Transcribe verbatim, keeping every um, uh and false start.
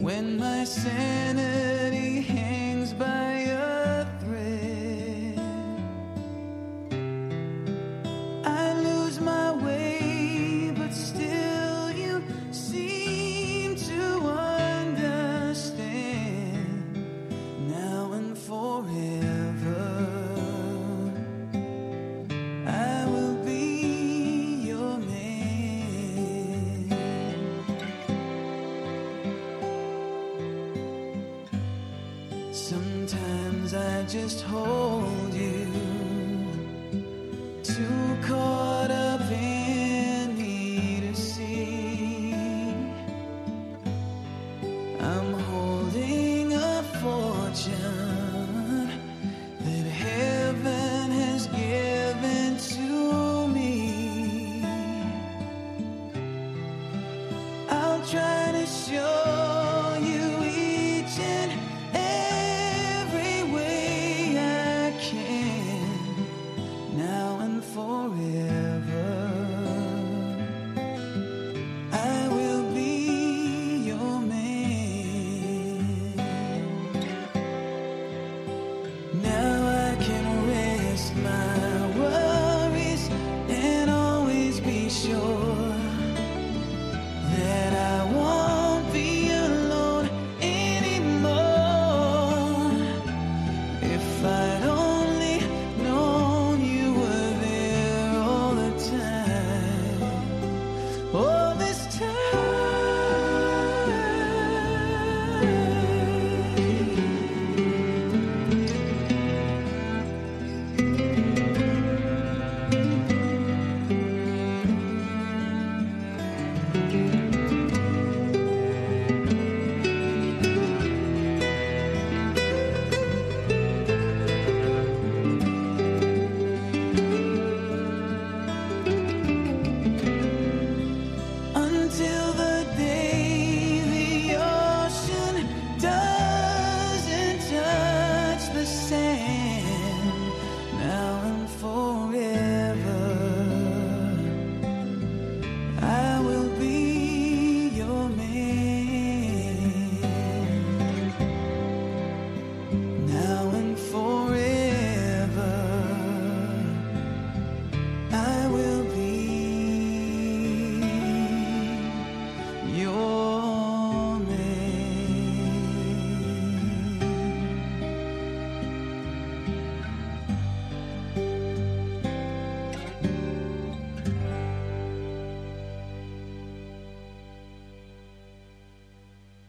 when my sanity hangs by a thread. I lose my way, but still you seem to understand. Now and forever, I will be your man. Sometimes I just hold you, too caught up in me to see I'm